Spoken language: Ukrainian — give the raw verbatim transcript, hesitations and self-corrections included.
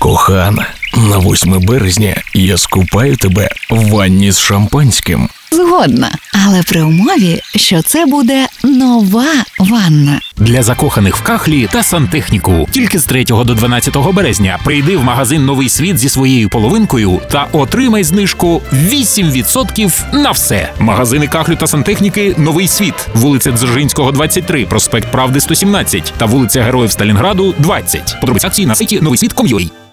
Кохана, на восьме березня я скупаю тебе в ванні з шампанським. Згодна, але при умові, що це буде нова ванна. Для закоханих в кахлі та сантехніку. Тільки з третього до дванадцятого березня прийди в магазин «Новий світ» зі своєю половинкою та отримай знижку вісім відсотків на все. Магазини кахлю та сантехніки «Новий світ». Вулиця Дзержинського, двадцять три, проспект Правди, сто сімнадцять та вулиця Героїв Сталінграду, двадцять. Подробиці акції на сайті новий світ крапка ком крапка ю а.